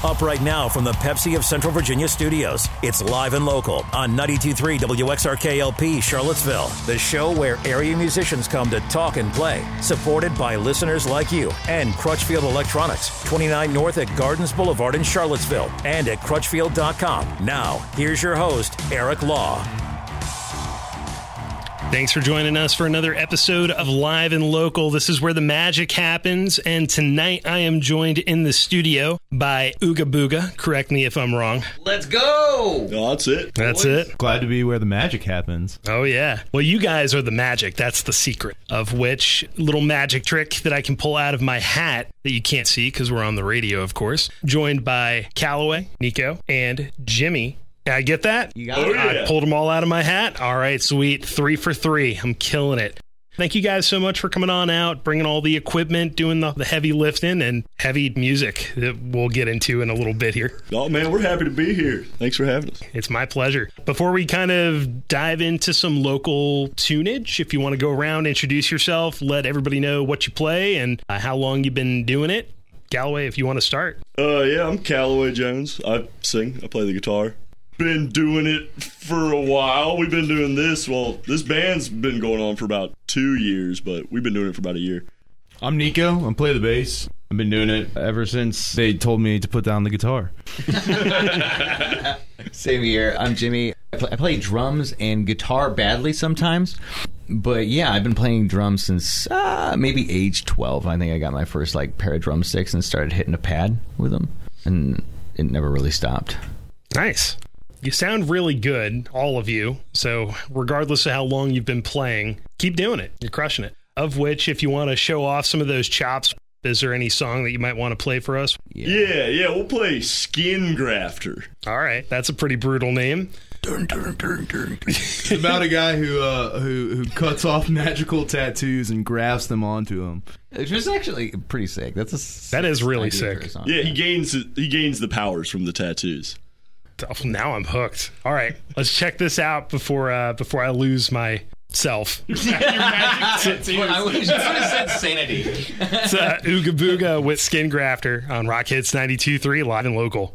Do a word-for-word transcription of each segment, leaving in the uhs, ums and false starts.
Up right now from the Pepsi of Central Virginia studios. It's Live and Local on ninety-two point three W X R K L P Charlottesville. The show where area musicians come to talk and play. Supported by listeners like you and Crutchfield Electronics, twenty-nine North at Gardens Boulevard in Charlottesville and at crutchfield dot com. Now, here's your host, Eric Law. Thanks for joining us for another episode of Live and Local. This is where the magic happens, and tonight I am joined in the studio by Ooga Booga. Correct me if I'm wrong. Let's go! Oh, that's it. That's boys. it. Glad to be where the magic happens. Oh, yeah. Well, you guys are the magic. That's the secret, of which little magic trick that I can pull out of my hat that you can't see because we're on the radio, of course. Joined by Callaway, Nico, and Jimmy. I get that? You got Oh, it. yeah. I pulled them all out of my hat. All right, sweet. Three for three. I'm killing it. Thank you guys so much for coming on out, bringing all the equipment, doing the, the heavy lifting and heavy music that we'll get into in a little bit here. Oh, man, we're happy to be here. Thanks for having us. It's my pleasure. Before we kind of dive into some local tunage, if you want to go around, introduce yourself, let everybody know what you play and uh, how long you've been doing it. Callaway, if you want to start. Uh, yeah, I'm Callaway Jones. I sing. I play the guitar. Been doing it for a while. We've been doing this. Well, this band's been going on for about two years, but we've been doing it for about a year. I'm Nico. I play the bass. I've been doing it ever since they told me to put down the guitar. Same here. I'm Jimmy. I play, I play drums and guitar badly sometimes. But yeah, I've been playing drums since uh, maybe age twelve. I think I got my first like pair of drumsticks and started hitting a pad with them. And it never really stopped. Nice. You sound really good, all of you. So regardless of how long you've been playing, keep doing it. You're crushing it. Of which, if you want to show off some of those chops, is there any song that you might want to play for us? Yeah, yeah, yeah we'll play Skin Grafter. All right. That's a pretty brutal name. Dun, dun, dun, dun. It's about a guy who uh, who who cuts off magical tattoos and grafts them onto them. Which is actually pretty sick. That's a That is really idea for a sick. song. Yeah, he gains he gains the powers from the tattoos. Oh, now I'm hooked. All right. Let's check this out before uh, before I lose myself. Well, I would have said sanity. It's uh, Ooga Booga with Skin Grafter on Rock Hits ninety-two point three, Live and Local.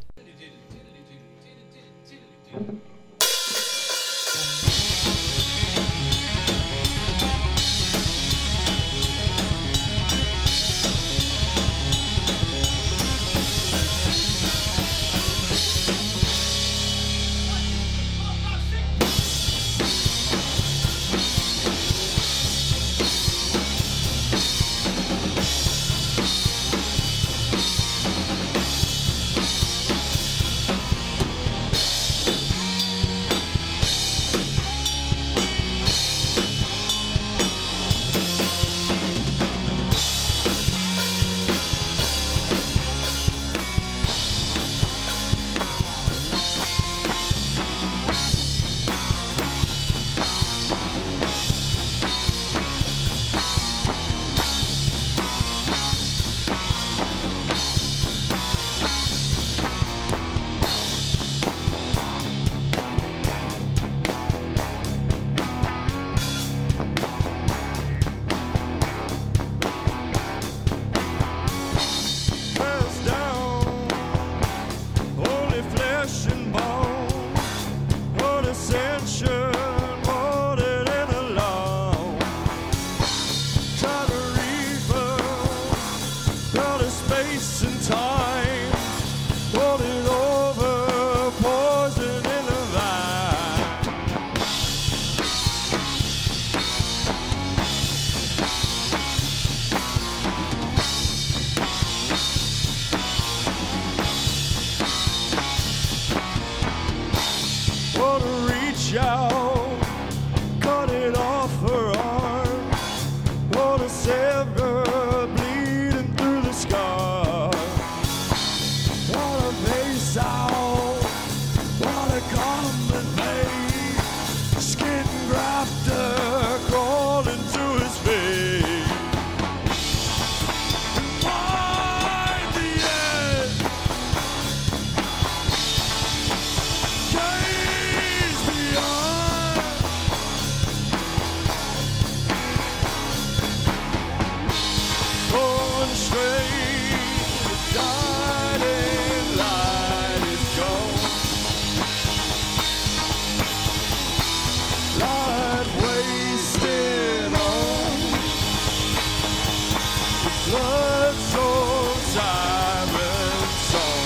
soul siren song.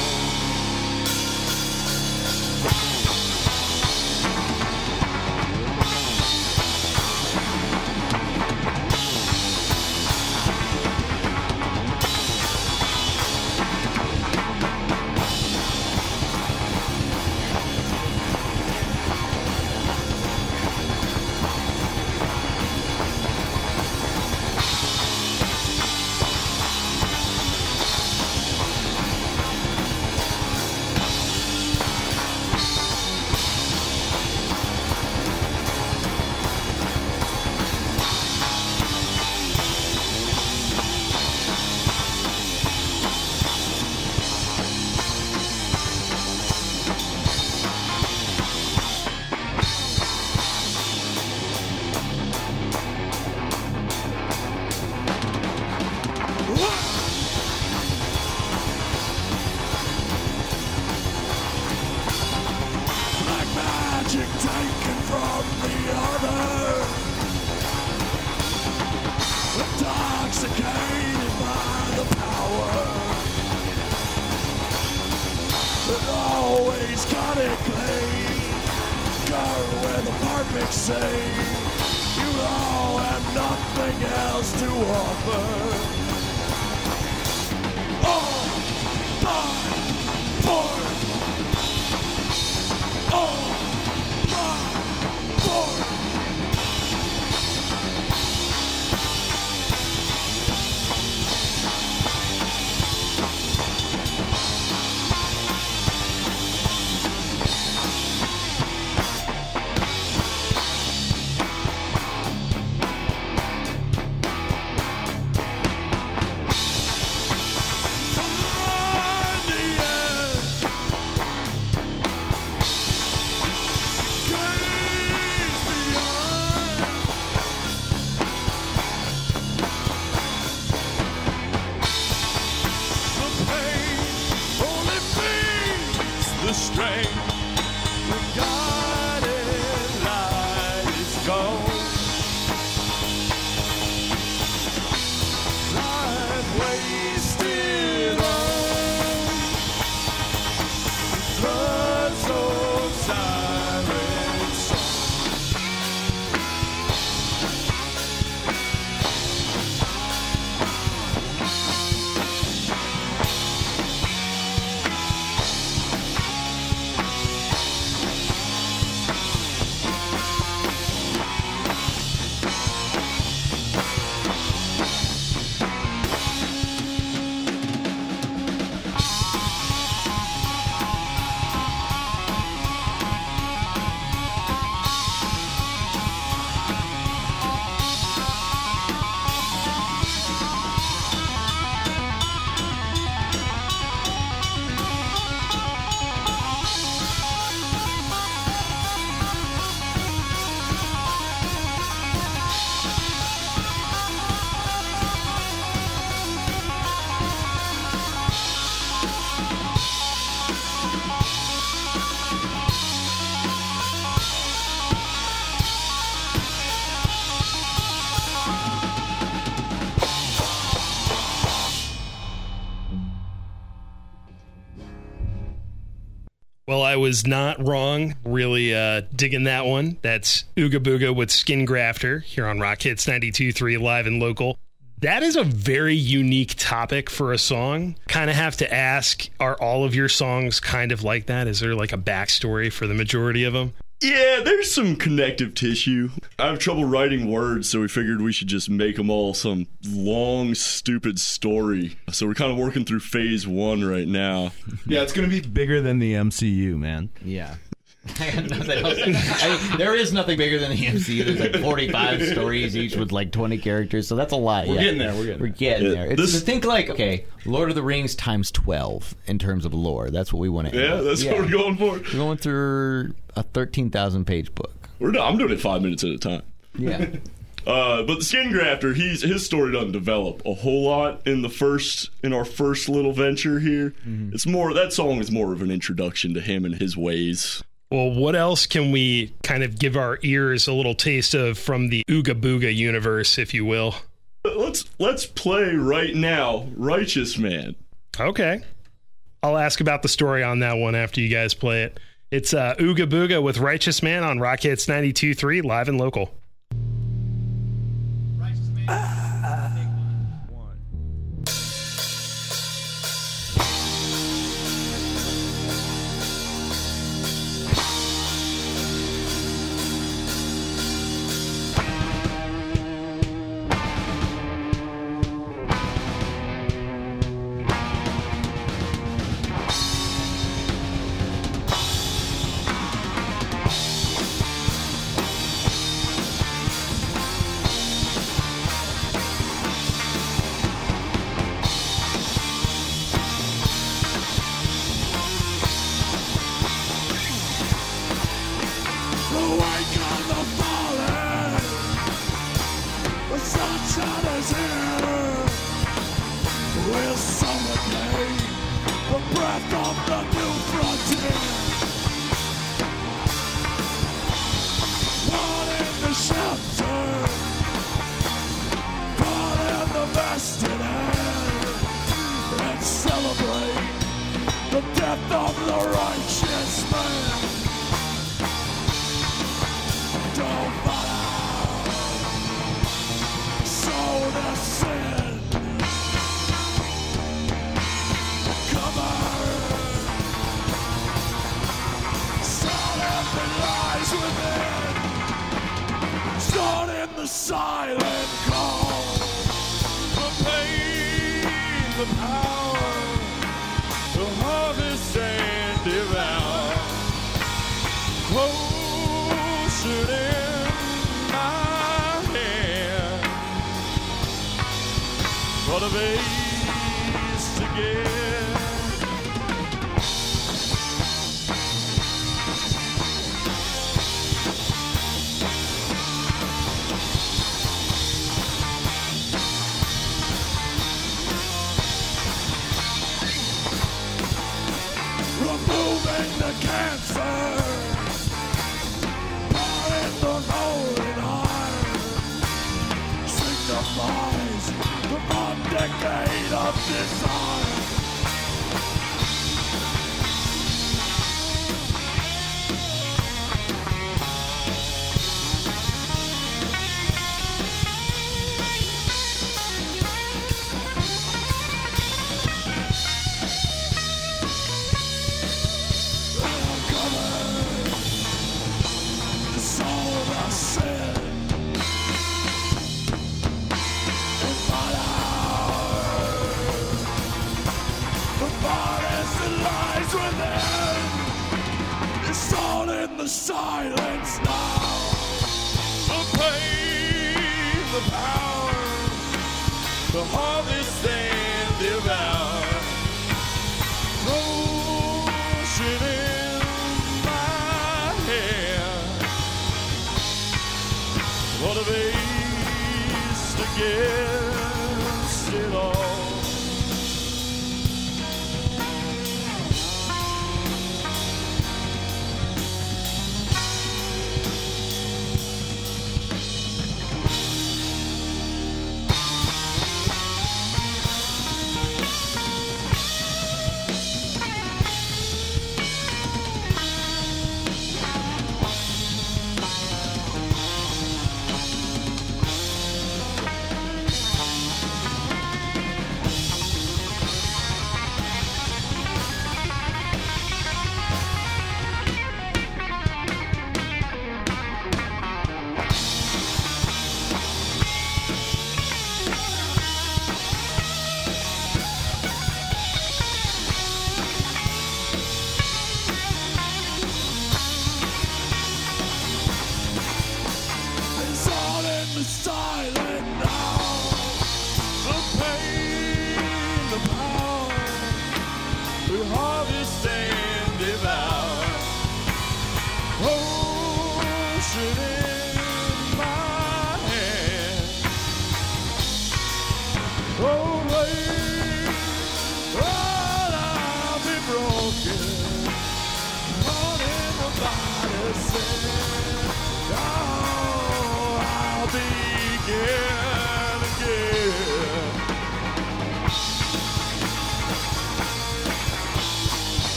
Taken from the other, intoxicated by the power that always got it clean. Go where the perfect say you all have nothing else to offer. Oh, my boy. Oh. The strength, the guided light is gone. Life wasted on the soul siren song. Well, I was not wrong. Really uh, digging that one. That's Ooga Booga with Skin Grafter here on Rock Hits ninety-two point three live and local. That is a very unique topic for a song. Kind of have to ask, are all of your songs kind of like that? Is there like a backstory for the majority of them? Yeah, there's some connective tissue. I have trouble writing words, so we figured we should just make them all some long, stupid story. So we're kind of working through phase one right now. Yeah, it's going to be bigger than the M C U, man. Yeah. I got nothing else. I mean, there is nothing bigger than the M C U. There's like forty-five stories each with like twenty characters, so that's a lot. We're yeah. getting there. We're getting We're there. getting Yeah, there. It's, this- think like, okay, Lord of the Rings times twelve in terms of lore. That's what we want to Yeah, that's what we're going for. We're going through a thirteen thousand page book. We're not, I'm doing it five minutes at a time. Yeah. Uh, but the Skin Grafter, he's his story doesn't develop a whole lot in the first in our first little venture here. Mm-hmm. It's more that song is more of an introduction to him and his ways. Well, what else can we kind of give our ears a little taste of from the Ooga Booga universe, if you will? Let's let's play right now, Righteous Man. Okay. I'll ask about the story on that one after you guys play it. It's uh, Ooga Booga with Righteous Man on Rock Hits ninety-two point three, live and local. Righteous Man. Ah. One.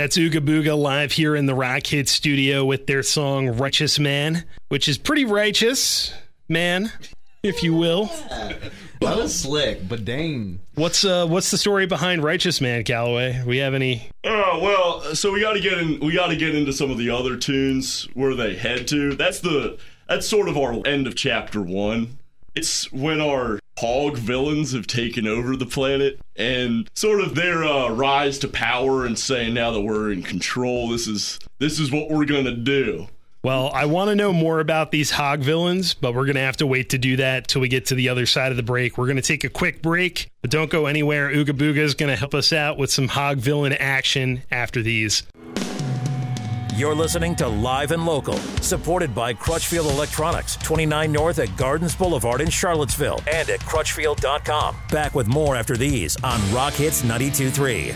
That's Ooga Booga live here in the Rock Hit studio with their song Righteous Man, which is pretty righteous, man, if you will. That was slick, but dang. What's uh what's the story behind Righteous Man, Calloway? We have any? Oh well, so we got to get in. We got to get into some of the other tunes where they head to. That's the that's sort of our end of chapter one. It's when our hog villains have taken over the planet and sort of their uh, rise to power and saying now that we're in control, this is this is what we're gonna do. Well, I want to know more about these hog villains, but we're going to have to wait to do that till we get to the other side of the break. We're going to take a quick break, but don't go anywhere. Ooga Booga is going to help us out with some hog villain action after these. You're listening to Live and Local, supported by Crutchfield Electronics, twenty-nine North at Gardens Boulevard in Charlottesville, and at crutchfield dot com. Back with more after these on Rock Hits ninety-two point three.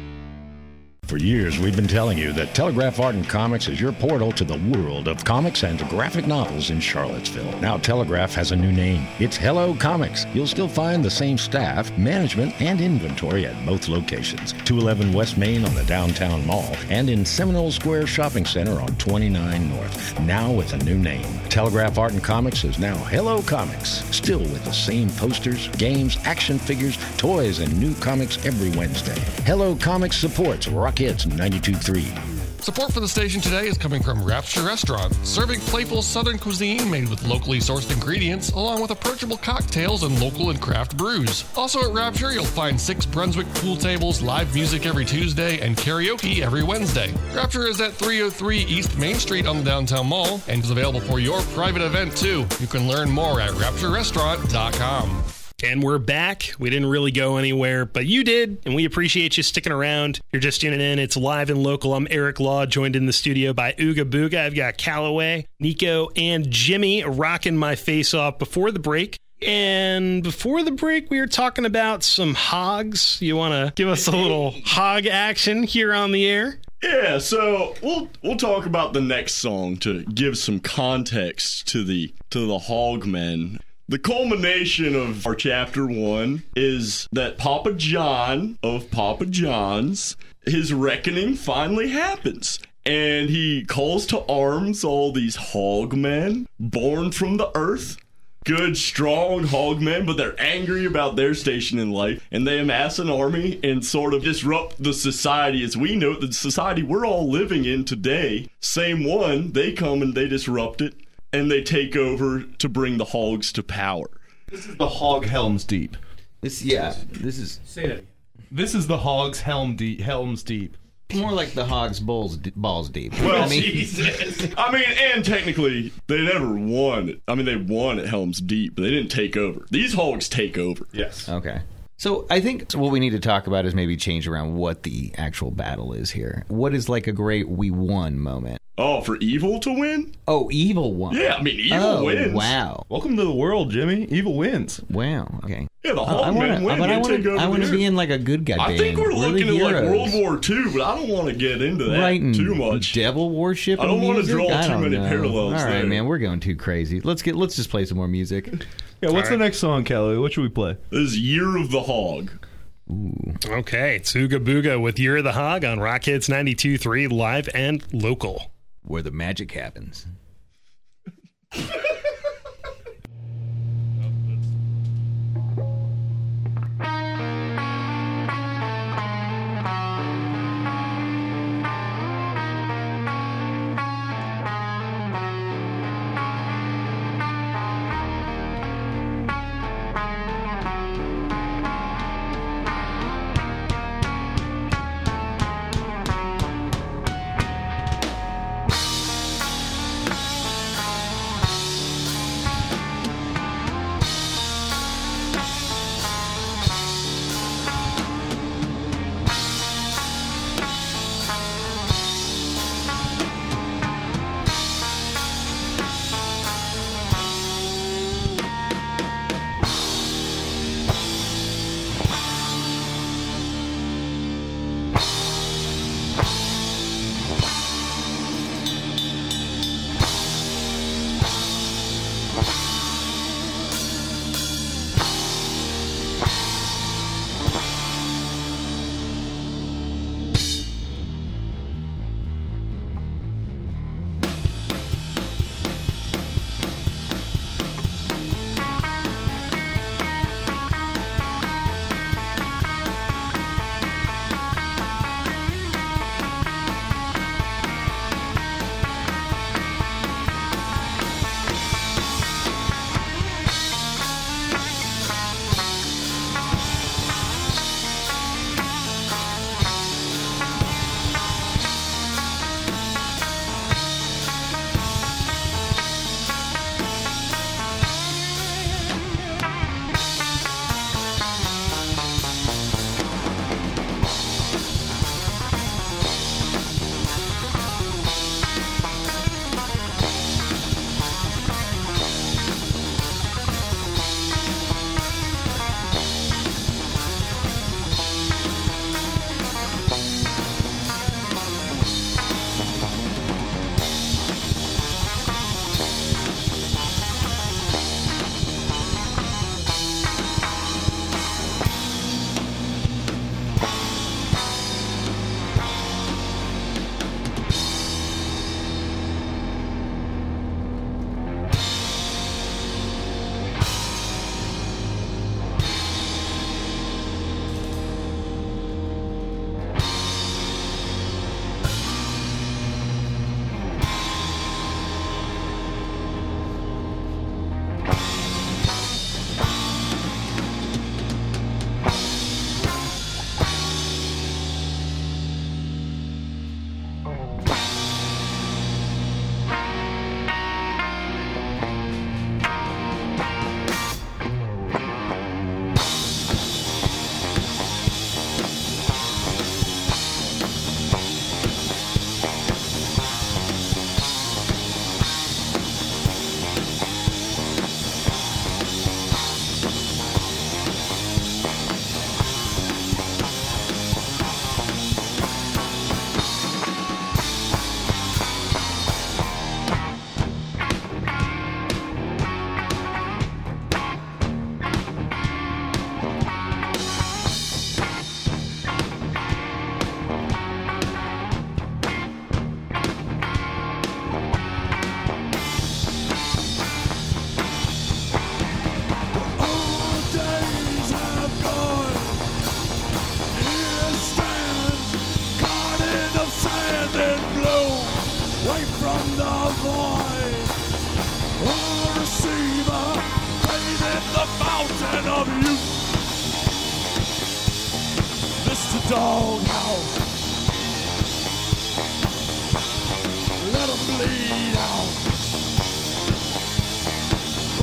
For years, we've been telling you that Telegraph Art and Comics is your portal to the world of comics and graphic novels in Charlottesville. Now Telegraph has a new name. It's Hello Comics. You'll still find the same staff, management, and inventory at both locations. two eleven West Main on the downtown mall and in Seminole Square Shopping Center on twenty-nine North. Now with a new name. Telegraph Art and Comics is now Hello Comics. Still with the same posters, games, action figures, toys, and new comics every Wednesday. Hello Comics supports Rock Hits ninety-two point three. Support for the station today is coming from Rapture Restaurant, serving playful Southern cuisine made with locally sourced ingredients, along with approachable cocktails and local and craft brews. Also at Rapture, you'll find six Brunswick pool tables, live music every Tuesday, and karaoke every Wednesday. Rapture is at three oh three East Main Street on the downtown mall, and is available for your private event too. You can learn more at rapture restaurant dot com. And we're back. We didn't really go anywhere, but you did, and we appreciate you sticking around. You're just tuning in. It's Live and Local. I'm Eric Law, joined in the studio by Ooga Booga. I've got Calloway, Nico, and Jimmy rocking my face off before the break. And before the break, we were talking about some hogs. You want to give us a little hog action here on the air? Yeah, so we'll we'll talk about the next song to give some context to the to the Hogmen. The culmination of our chapter one is that Papa John of Papa John's, his reckoning finally happens. And he calls to arms all these hogmen born from the earth. Good, strong hogmen, but they're angry about their station in life. And they amass an army and sort of disrupt the society as we know it, the society we're all living in today. Same one, they come and they disrupt it. And they take over to bring the hogs to power. This is the Hog Helm's Deep. This, yeah, this is Say that. This is the Hog's Helm Deep. Helm's Deep. more like the Hog's balls, balls deep. Well, I mean, Jesus. I mean, and technically, they never won. I mean, they won at Helm's Deep, but they didn't take over. These hogs take over. Yes. Okay. So I think what we need to talk about is maybe change around what the actual battle is here. What is like a great we won moment? Oh, for evil to win? Oh, evil won. Yeah, I mean, evil oh, wins. Wow. Welcome to the world, Jimmy. Evil wins. Wow. Okay. Yeah, the I, I Hogmen wanna, win. But They I take over want to there. be in like a good guy band. I think we're We're looking the at like heroes. World War Two, but I don't want to get into that Right, and too much. Devil worship. I don't wanna music? draw I too don't many know. parallels All right, there. man, we're going too crazy. Let's get. Let's just play some more music. Yeah, what's All the next song, Kelly? What should we play? This is Year of the Hog. Ooh. Okay, it's Ooga Booga with Year of the Hog on Rock Hits ninety-two point three, live and local. Where the magic happens.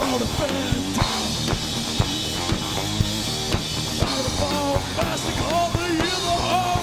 Fall the fan down. Out of the ball, plastic all the yellow hole.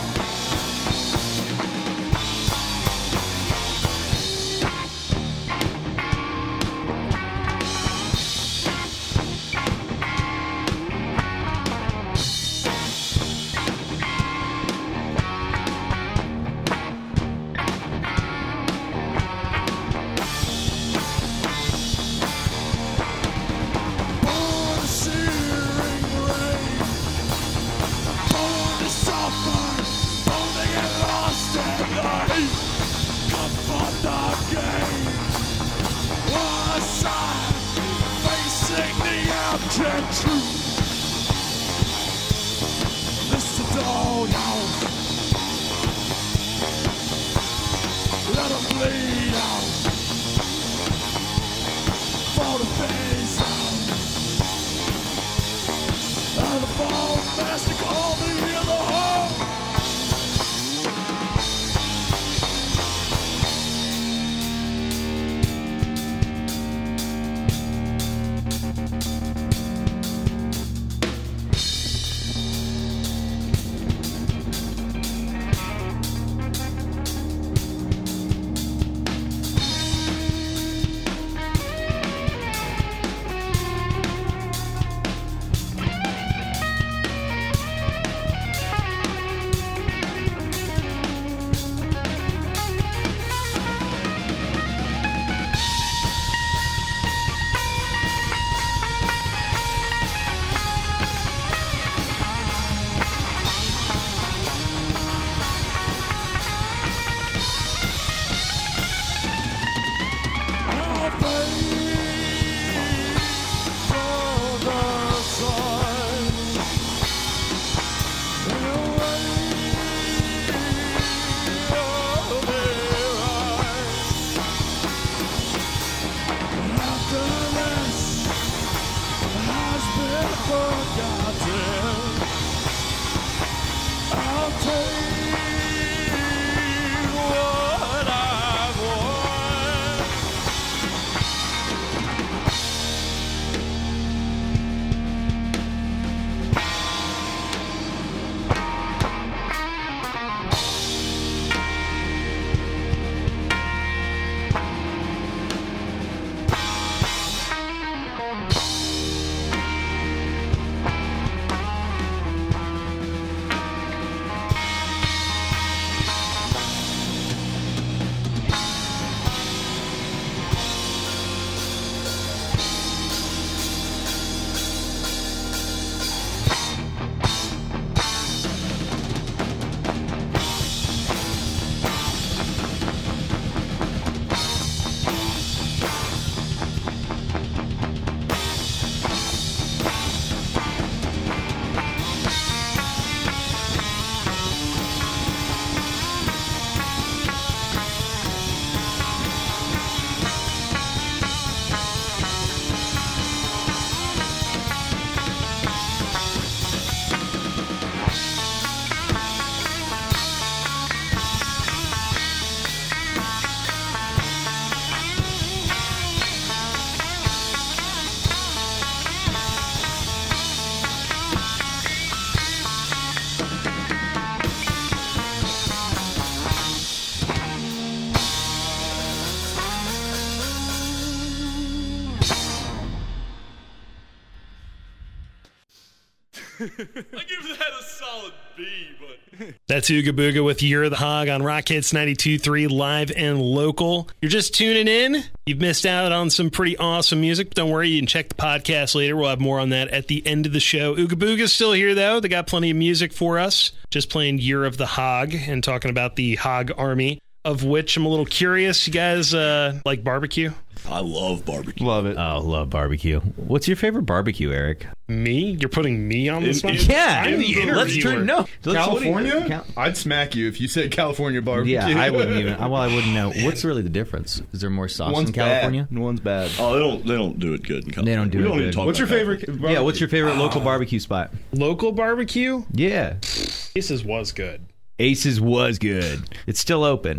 I give that a solid B, but... That's Ooga Booga with You're the Hog on Rock Hits ninety-two point three live and local. You're just tuning in. You've missed out on some pretty awesome music. Don't worry, you can check the podcast later. We'll have more on that at the end of the show. Ooga Booga's still here, though. They got plenty of music for us. Just playing Year of the Hog and talking about the Hog Army, of which I'm a little curious. You guys uh, like barbecue? I love barbecue. Love it. Oh, love barbecue. What's your favorite barbecue, Eric? Me? You're putting me on the spot? Yeah. I'm the Let's interviewer. turn, no. Let's- California? Cal- I'd smack you if you said California barbecue. Yeah, I wouldn't even. Well, I wouldn't know. What's really the difference? Is there more sauce One's in California? bad and one's bad. Oh, they don't. They don't do it good in California. They don't do we it don't good. Even talk What's your about favorite? that. Barbecue? Yeah, what's your favorite local barbecue spot? Local barbecue? Yeah. Aces was good. Aces was good. It's still open.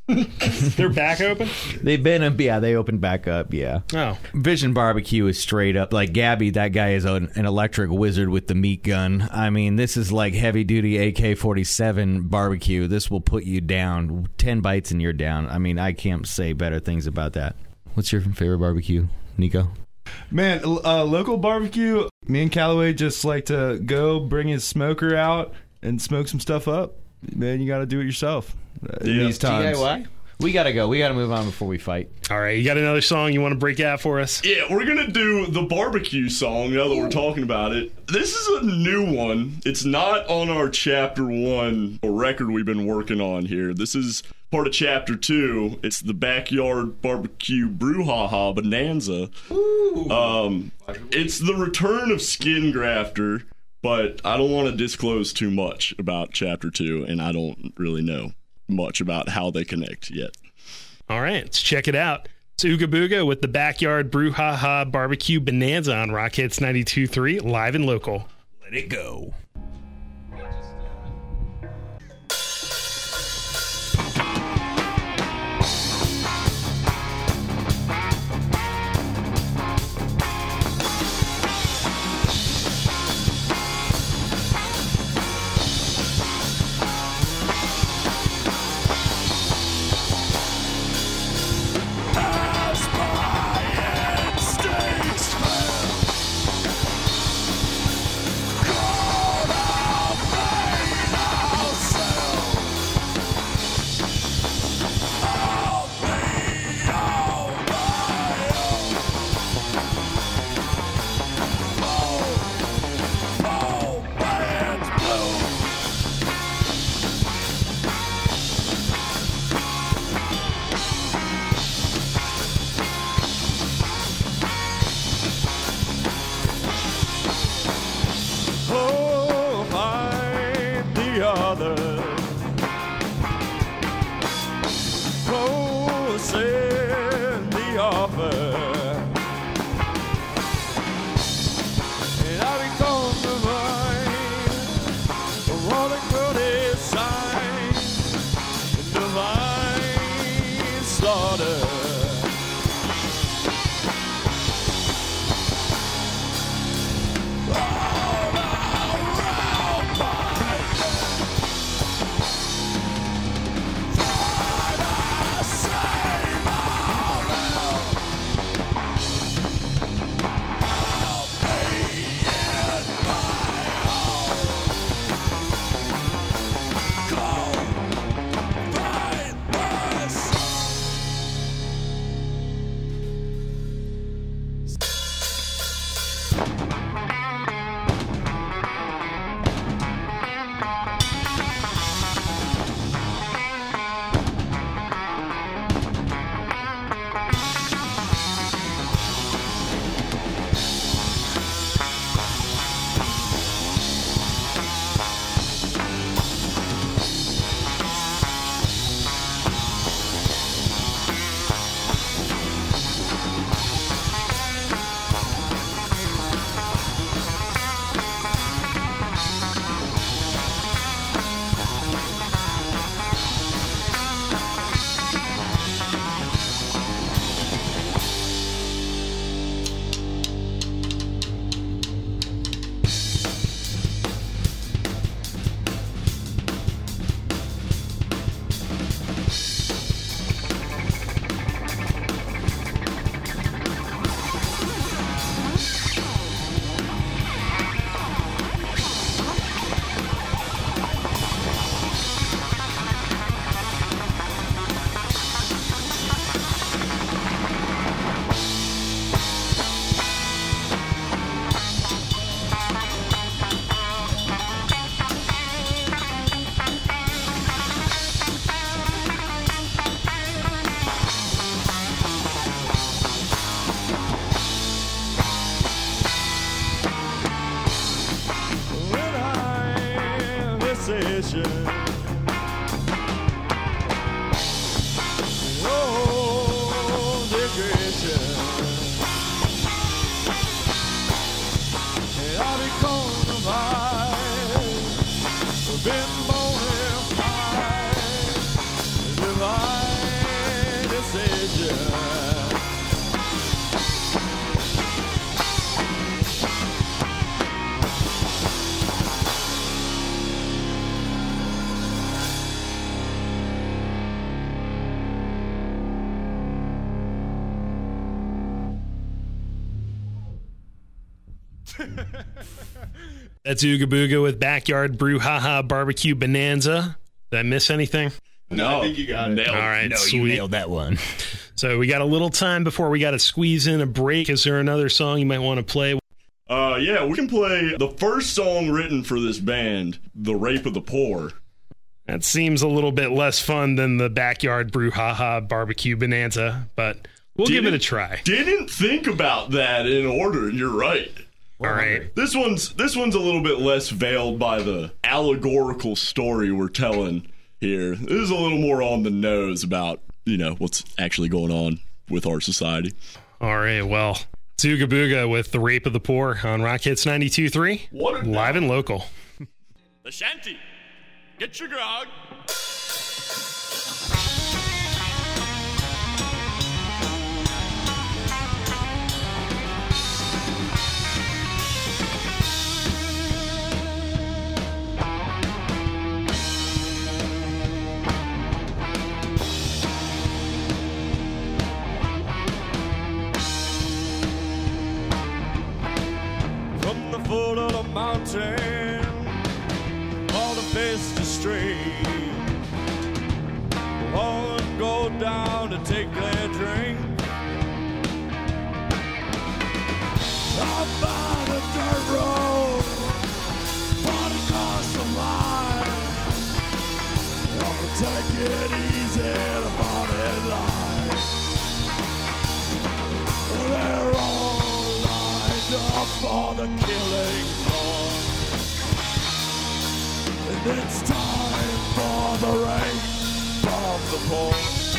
They're back open? They've been, yeah, they opened back up, yeah. Oh. Vision Barbecue is straight up, like Gabby, that guy is an, an electric wizard with the meat gun. I mean, this is like heavy-duty A K forty-seven barbecue. This will put you down. Ten bites and you're down. I mean, I can't say better things about that. What's your favorite barbecue, Nico? Man, uh, local barbecue, me and Callaway just like to go bring his smoker out and smoke some stuff up. Man, you got to do it yourself in Yeah. these times. D I Y? We got to go. We got to move on before we fight. All right, you got another song you want to break out for us? Yeah, we're going to do the barbecue song now that we're talking about it. This is a new one. It's not on our chapter one record we've been working on here. This is part of chapter two. It's the Backyard Barbecue Brouhaha Bonanza. Um, it's the return of Skin Grafter, but I don't want to disclose too much about chapter two, and I don't really know much about how they connect yet. All right, let's check it out. It's Ooga Booga with the Backyard Brouhaha Barbecue Bonanza on Rock Hits ninety-two point three, live and local. Let it go. Been born in fire, divine. That's Ooga Booga with Backyard Brouhaha Barbecue Bonanza. Did I miss anything? No, I think you got it. nailed. All right, No, sweet. you nailed that one. So we got a little time before we got to squeeze in a break. Is there another song you might want to play? Uh, yeah, we can play the first song written for this band, "The Rape of the Poor." That seems a little bit less fun than the Backyard Brouhaha Barbecue Bonanza, but we'll give it a try. Didn't think about that in order, and you're right. All right. This one's this one's a little bit less veiled by the allegorical story we're telling here. This is a little more on the nose about, you know, what's actually going on with our society. All right, well, it's Ooga Booga with The Rape of the Poor on Rock Hits ninety-two point three, What a live and local. The shanty. Get your grog. From the foot of the mountain, all the face to stream, all go down to take their drink. Up by the dirt road, fought across the line. I'll take it easy, the body line. They're all lined up for the killing floor. And it's time for the rape of the poor.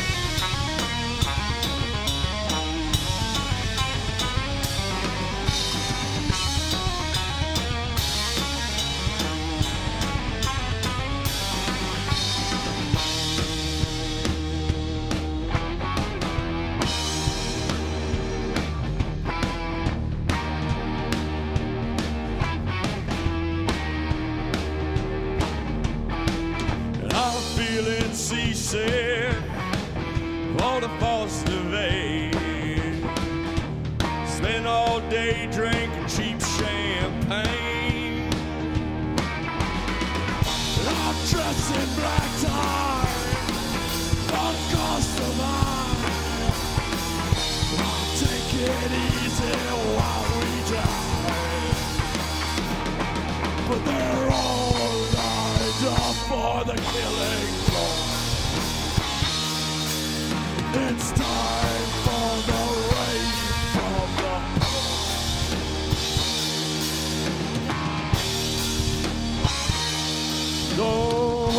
I'm feeling seasick for the false evade. Spend all day drinking cheap champagne. I'm dressed in black tie on the coast of mine. I'll take it easy while we drive. But they're all lined up for the killing floor. It's time for the rape of the poor. Don't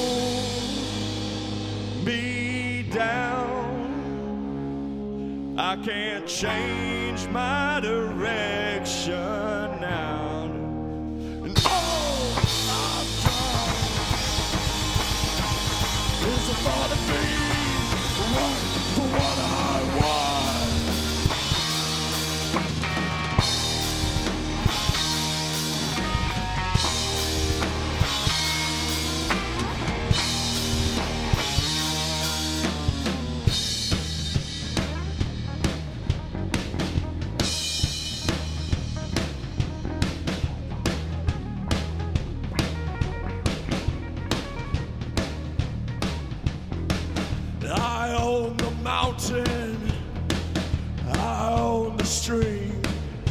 hold me down. I can't change my direction now. And all I've done is about to be right for what I want. I own the mountain, I own the stream.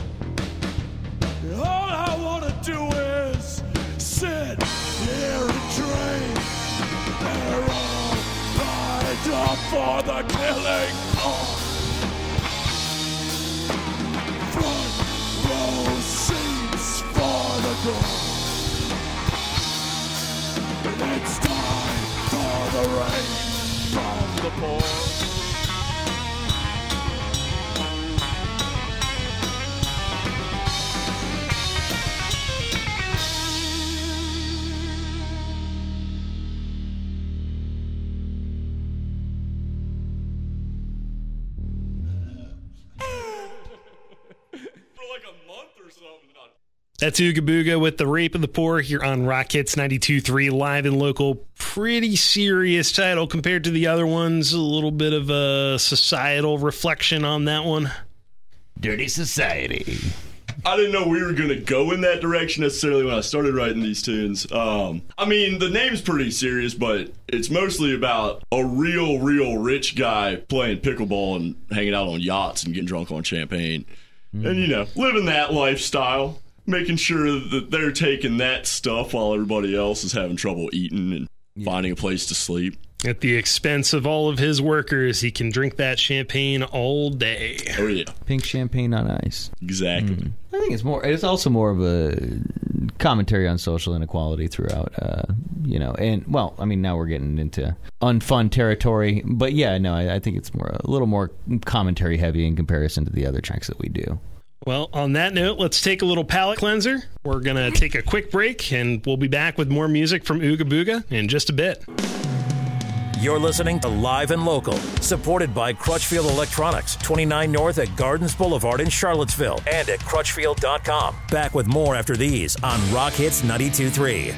All I want to do is sit here and drink. They're all lined up for the killing floor. Front row seats for the door. It's time for the rain from the poor. For like a month or something. That's Ooga Booga with The Rape of the Poor here on Rock Hits ninety-two point three, live and local. Pretty serious title compared to the other ones. A little bit of a societal reflection on that one. Dirty Society. I didn't know we were going to go in that direction necessarily when I started writing these tunes. Um, I mean, the name's pretty serious, but it's mostly about a real, real rich guy playing pickleball and hanging out on yachts and getting drunk on champagne. Mm. And, you know, living that lifestyle, making sure that they're taking that stuff while everybody else is having trouble eating and yeah. finding a place to sleep. At the expense of all of his workers, he can drink that champagne all day. Oh, yeah. Pink champagne on ice. Exactly. Mm. I think it's more, it's also more of a commentary on social inequality throughout, uh, you know, and, well, I mean, now we're getting into unfun territory, but yeah, no, I, I think it's more a little more commentary heavy in comparison to the other tracks that we do. Well, on that note, let's take a little palate cleanser. We're going to take a quick break, and we'll be back with more music from Ooga Booga in just a bit. You're listening to Live and Local, supported by Crutchfield Electronics, twenty-nine North at Gardens Boulevard in Charlottesville, and at crutchfield dot com. Back with more after these on Rock Hits ninety-two point three.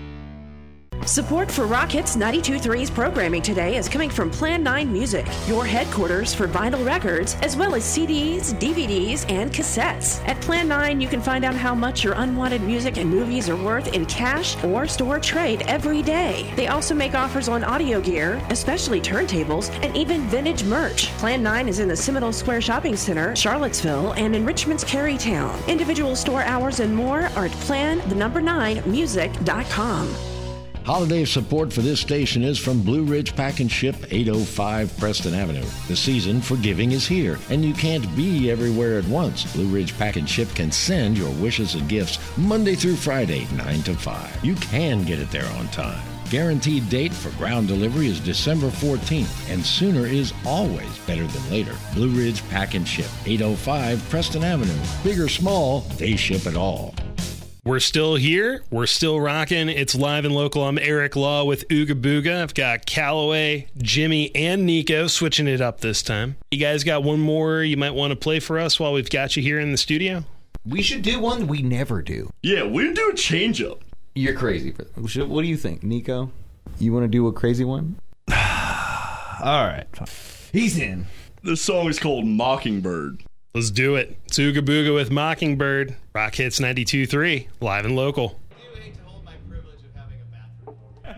Support for Rock Hits ninety-two point three's programming today is coming from Plan nine Music, your headquarters for vinyl records, as well as C Ds, D V Ds, and cassettes. At Plan nine, you can find out how much your unwanted music and movies are worth in cash or store trade every day. They also make offers on audio gear, especially turntables, and even vintage merch. Plan nine is in the Seminole Square Shopping Center, Charlottesville, and in Richmond's Carytown. Individual store hours and more are at plan the number nine music dot com. Holiday support for this station is from Blue Ridge Pack and Ship, eight oh five Preston Avenue. The season for giving is here, and you can't be everywhere at once. Blue Ridge Pack and Ship can send your wishes and gifts Monday through Friday, nine to five. You can get it there on time. Guaranteed date for ground delivery is December fourteenth, and sooner is always better than later. Blue Ridge Pack and Ship, eight oh five Preston Avenue. Big or small, they ship it all. We're still here. We're still rocking. It's Live and Local. I'm Eric Law with Ooga Booga. I've got Callaway, Jimmy, and Nico switching it up this time. You guys got one more you might want to play for us while we've got you here in the studio? We should do one we never do. Yeah, we do a change-up. You're crazy. What do you think, Nico? You want to do a crazy one? All right. He's in. This song is called Mockingbird. Let's do it. It's Ooga Booga with Mockingbird. Rock Hits ninety-two point three, Live and Local. I do hate to hold my privilege of having a bathroom.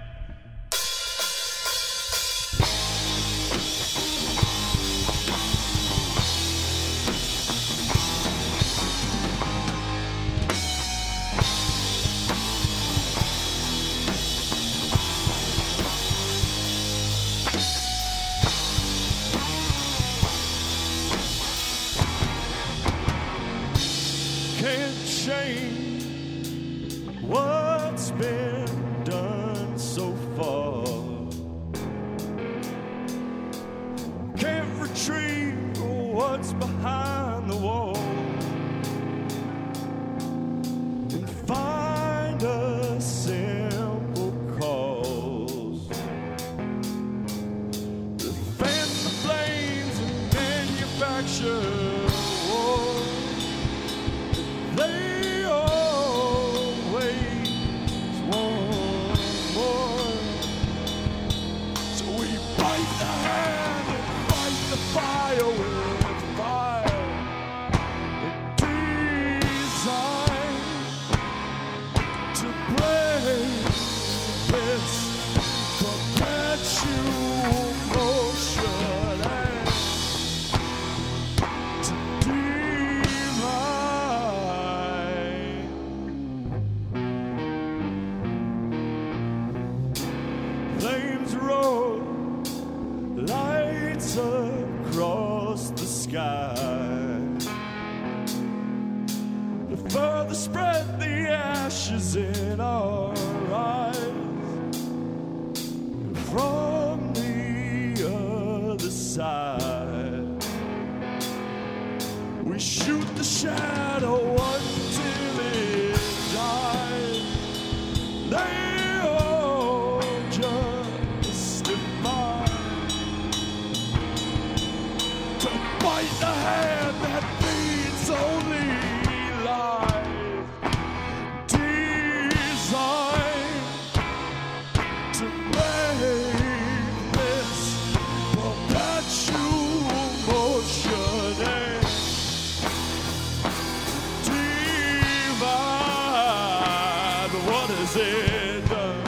Can't change what's been done so far. Can't retrieve what's behind the wall and find a simple cause to fan the flames and manufacture. They always want more, so we bite the hand and fight the fire with fire and design to break this perpetual motion and to deny. Flames roll, lights across the sky. To further spread the ashes in our eyes. From the other side, we shoot the shadow until it dies. They all justify to bite the hand that feeds only lies. Design to make this perpetual motion end. is it done?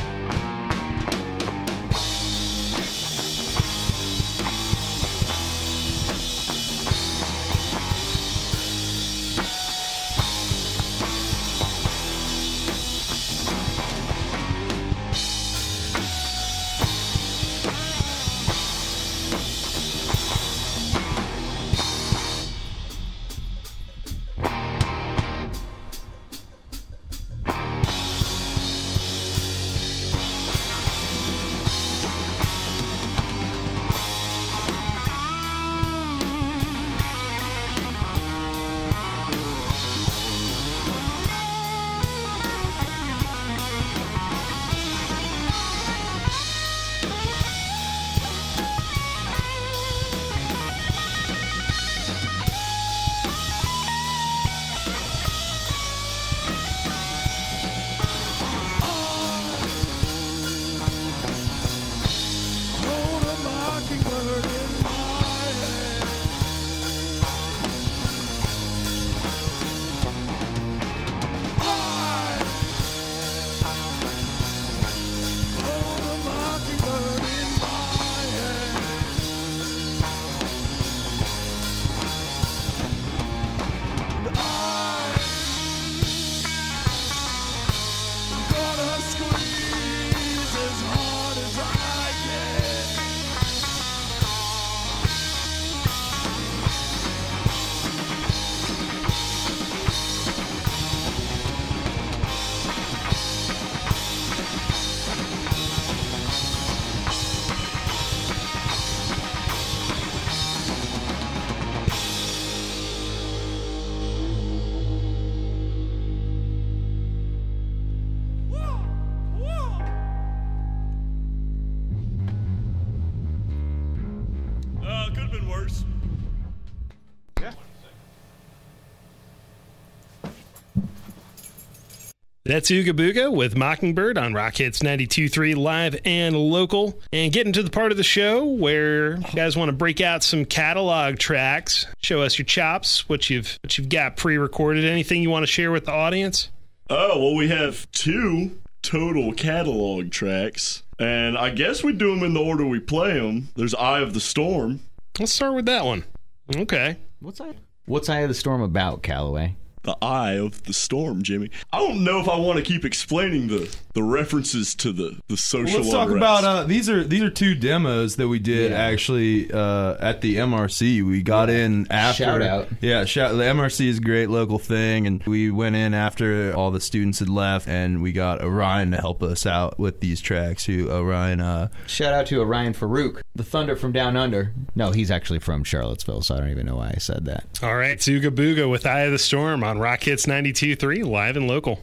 That's Ooga Booga with Mockingbird on Rock Hits ninety-two point three live and local. And getting to the part of the show where you guys want to break out some catalog tracks, show us your chops, what you've what you've got pre-recorded, anything you want to share with the audience? Oh, well, we have two total catalog tracks, and I guess we do them in the order we play them. There's Eye of the Storm. Let's start with that one. Okay. What's Eye? What's Eye of the Storm about, Calloway? The Eye of the Storm, Jimmy. I don't know if I want to keep explaining the, the references to the, the social well, let's talk unrest. about uh, these are these are two demos that we did yeah. actually uh, at the M R C. We got yeah. in after. Shout out. Yeah, shout, the M R C is a great local thing, and we went in after all the students had left, and we got Orion to help us out with these tracks. Who Orion? Uh, Shout out to Orion Farouk, the Thunder from Down Under. No, he's actually from Charlottesville, so I don't even know why I said that. All right, it's Ooga Booga with Eye of the Storm on Rock Hits ninety-two point three live and local.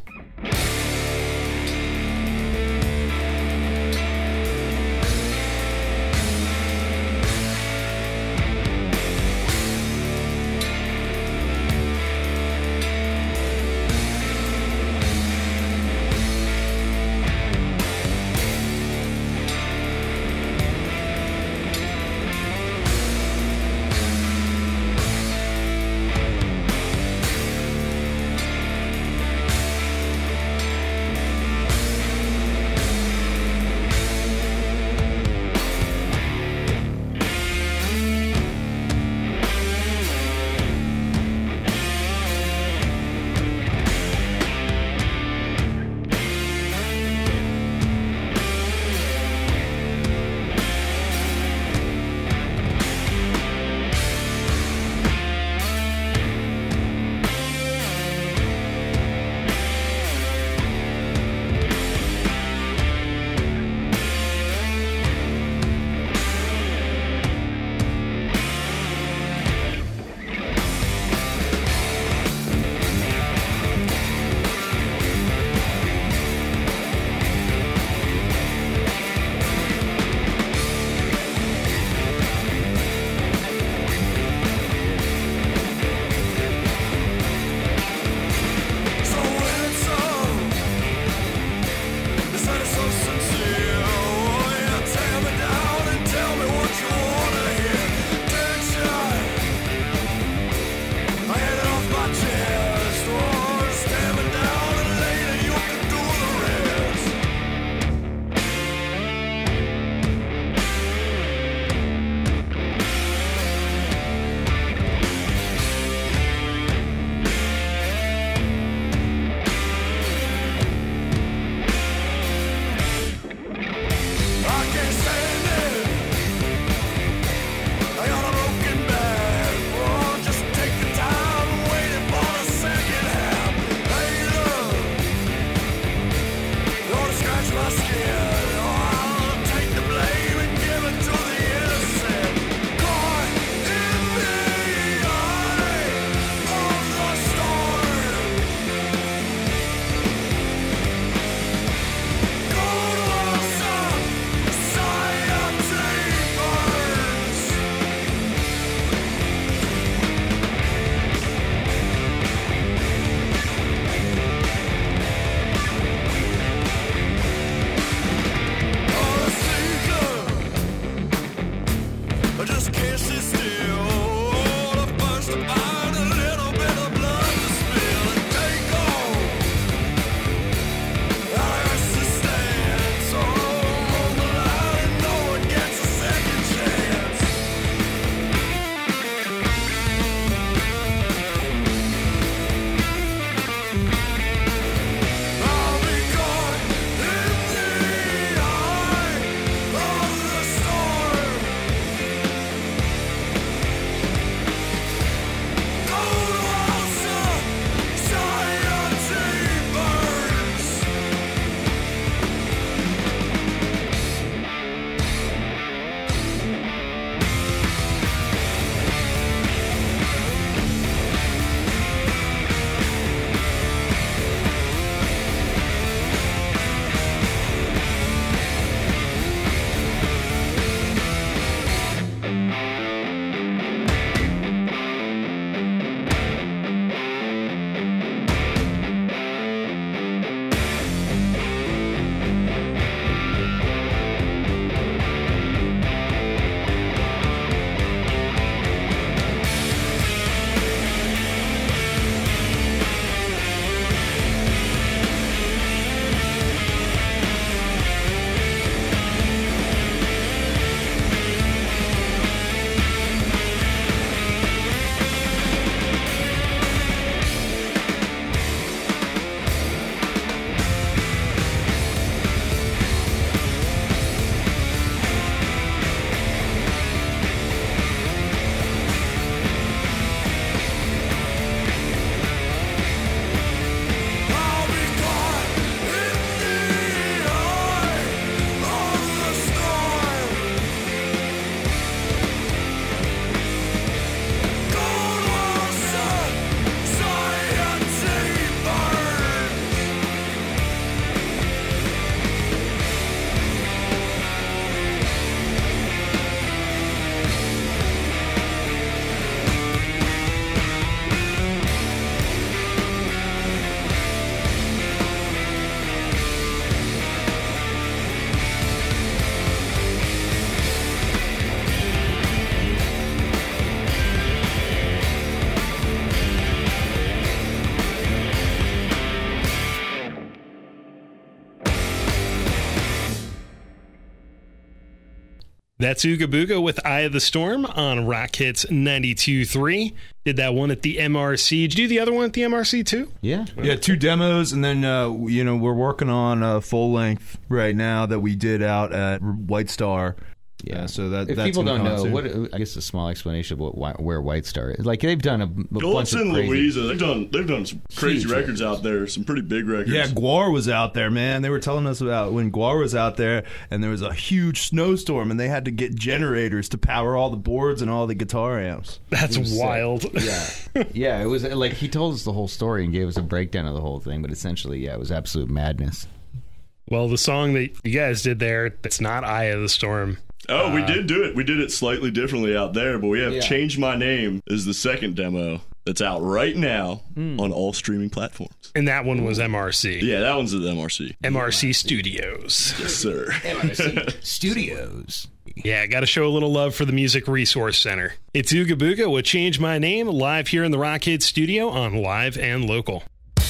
That's Ooga Booga with Eye of the Storm on Rock Hits ninety-two point three. Did that one at the M R C. Did you do the other one at the M R C too? Yeah. Yeah, two demos, and then, uh, you know, we're working on a full length right now that we did out at White Star. Yeah, Uh, so that if that's people gonna don't come know, out soon. what I guess a small explanation of what, why- where White Star is. Like they've done a, a bunch Gulch of and crazy. Louisa, they've done they've done some crazy Huge records records. out there, some pretty big records. Yeah, Guar was out there, man. They were telling us about when Guar was out there, and there was a huge snowstorm, and they had to get generators to power all the boards and all the guitar amps. That's It was sick. wild. Yeah, yeah. It was like he told us the whole story and gave us a breakdown of the whole thing, but essentially, yeah, it was absolute madness. Well, the song that you guys did there, it's not Eye of the Storm. Oh, we did do it. We did it slightly differently out there, but we have Yeah. Changed My Name is the second demo that's out right now Hmm. on all streaming platforms. And that one was M R C. Yeah, that one's at M R C. M R C Studios. Yes, sir. Studios. Yeah, got to show a little love for the Music Resource Center. It's Ooga Booga with Change My Name live here in the Rock Hits studio on Live and Local.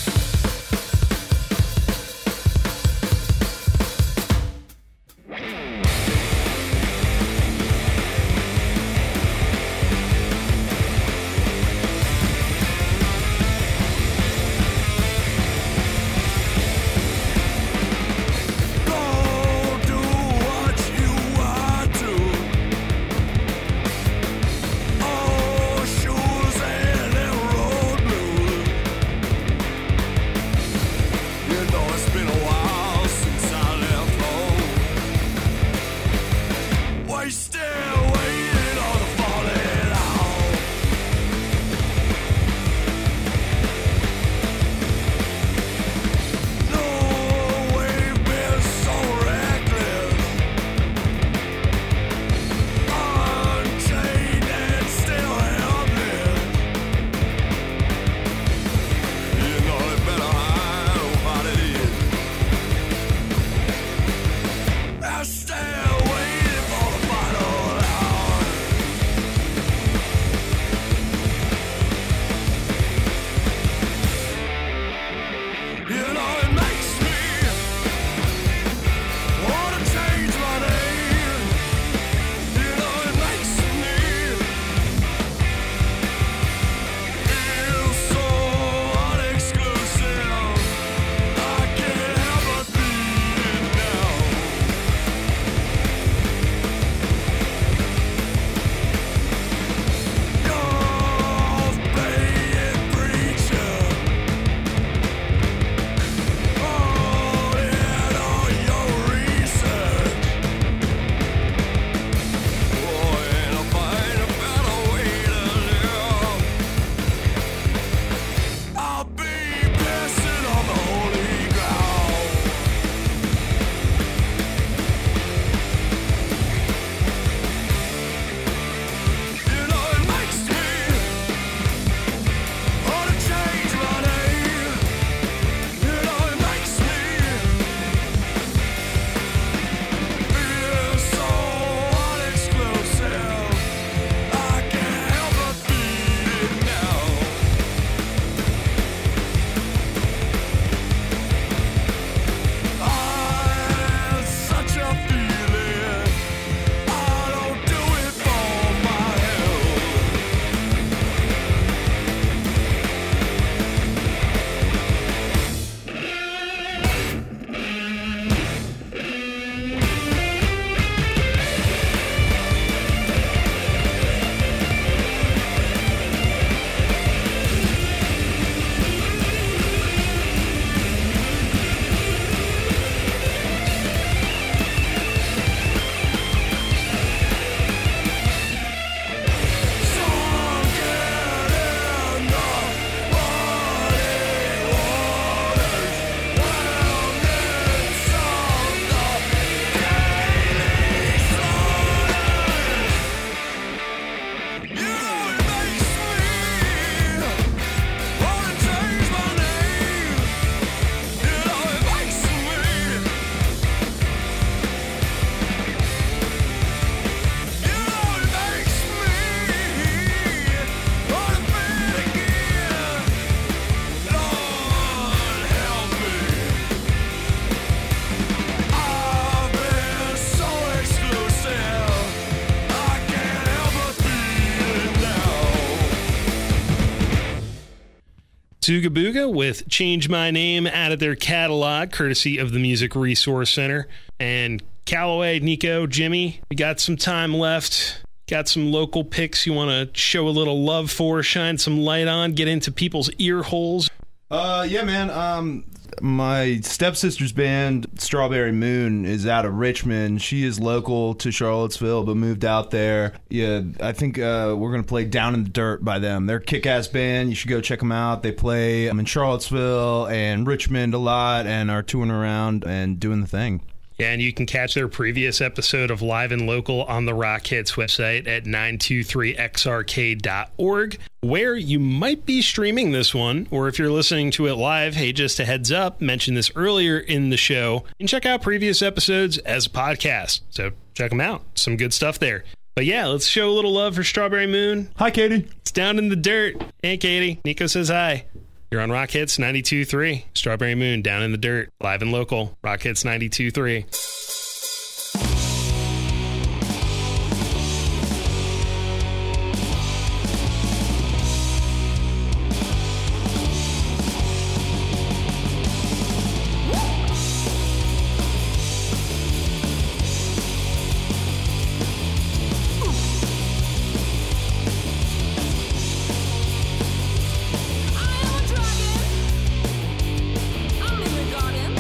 Go do what you want to. Oh, shoes and road blues. Ooga Booga with Change My Name out of their catalog, courtesy of the Music Resource Center. And Callaway, Nico, Jimmy, we got some time left. Got some local picks you want to show a little love for, shine some light on, get into people's ear holes? Uh, yeah, man. Um, my stepsister's band, Strawberry Moon, is out of Richmond. She is local to Charlottesville, but moved out there. Yeah, I think uh, we're going to play Down in the Dirt by them. They're a kick-ass band. You should go check them out. They play um, in Charlottesville and Richmond a lot and are touring around and doing the thing. Yeah, and you can catch their previous episode of Live and Local on the Rock Hits website at nine two three x r k dot org, where you might be streaming this one, or if you're listening to it live, hey, just a heads up, mentioned this earlier in the show, you can check out previous episodes as a podcast. So check them out. Some good stuff there. But yeah, let's show a little love for Strawberry Moon. Hi, Katie. It's Down in the Dirt. Hey, Katie. Nico says hi. You're on Rock Hits ninety-two point three. Strawberry Moon, Down in the Dirt. Live and Local. Rock Hits ninety-two point three. I'm in the garden.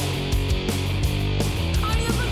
Are you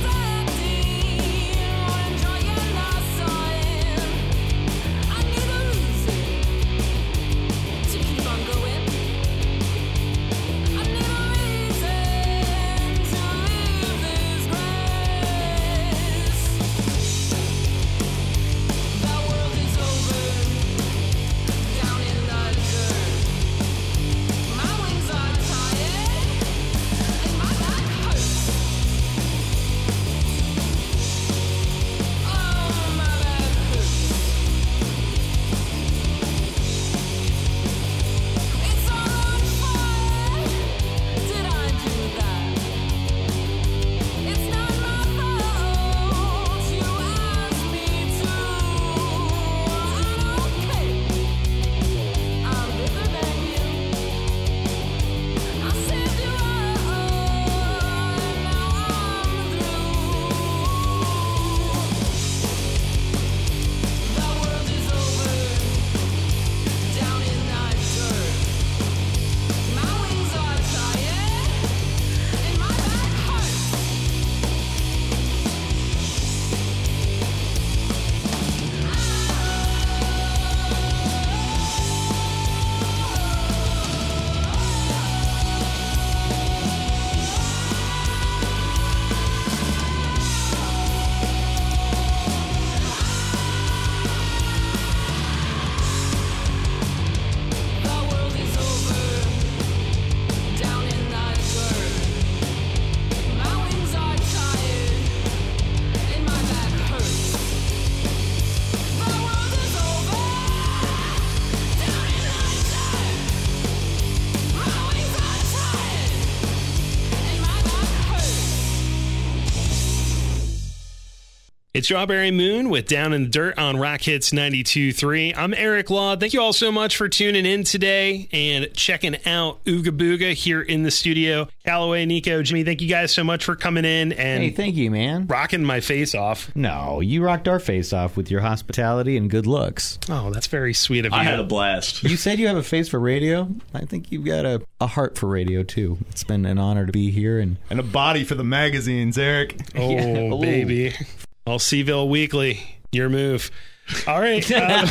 It's Strawberry Moon with Down in the Dirt on Rock Hits ninety-two point three. I'm Eric Law. Thank you all so much for tuning in today and checking out Ooga Booga here in the studio. Callaway, Nico, Jimmy, thank you guys so much for coming in and hey, thank you, man. Rocking my face off. No, you rocked our face off with your hospitality and good looks. Oh, that's very sweet of you. I had a blast. You said you have a face for radio. I think you've got a, a heart for radio, too. It's been an honor to be here. And, and a body for the magazines, Eric. Oh, yeah. Baby. All Seaville Weekly, your move. All right. Um,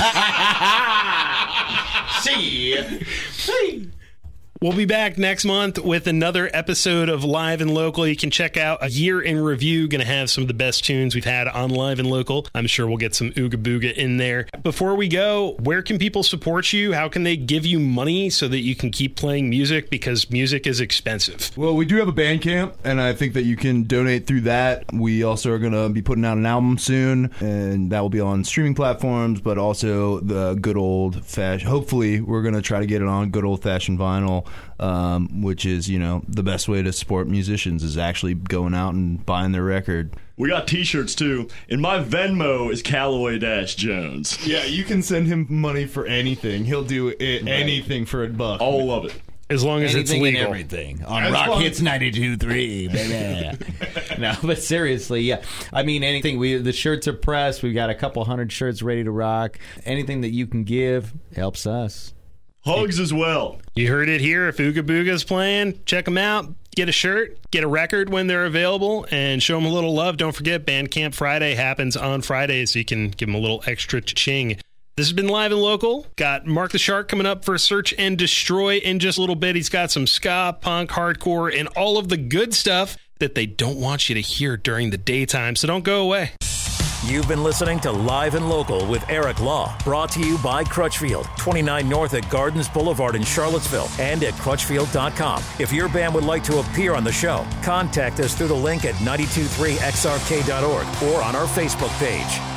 See. Hey. We'll be back next month with another episode of Live and Local. You can check out A Year in Review. Going to have some of the best tunes we've had on Live and Local. I'm sure we'll get some Ooga Booga in there. Before we go, where can people support you? How can they give you money so that you can keep playing music? Because music is expensive. Well, we do have a Bandcamp, and I think that you can donate through that. We also are going to be putting out an album soon, and that will be on streaming platforms, but also the good old-fashioned... Hopefully, we're going to try to get it on good old-fashioned vinyl. Um, which is, you know, the best way to support musicians is actually going out and buying their record. We got t-shirts, too. And my Venmo is Callaway Dash Jones. Yeah, you can send him money for anything. He'll do it, anything for a buck. All of it. As long as it's Anything and legal. everything on As Rock long- Hits ninety-two point three, baby. No, but seriously, yeah. I mean, anything. We the shirts are pressed. We've got a couple hundred shirts ready to rock. Anything that you can give helps us. Hugs as well. You heard it here. If Ooga Booga's playing, check them out. Get a shirt, get a record when they're available, and show them a little love. Don't forget, Bandcamp Friday happens on Friday, so you can give them a little extra ching. This has been Live and Local. Got Mark the Shark coming up for Search and Destroy in just a little bit. He's got some ska, punk, hardcore, and all of the good stuff that they don't want you to hear during the daytime, so don't go away. You've been listening to Live and Local with Eric Law, brought to you by Crutchfield, twenty-nine North at Gardens Boulevard in Charlottesville, and at crutchfield dot com. If your band would like to appear on the show, contact us through the link at nine two three X R K dot org or on our Facebook page.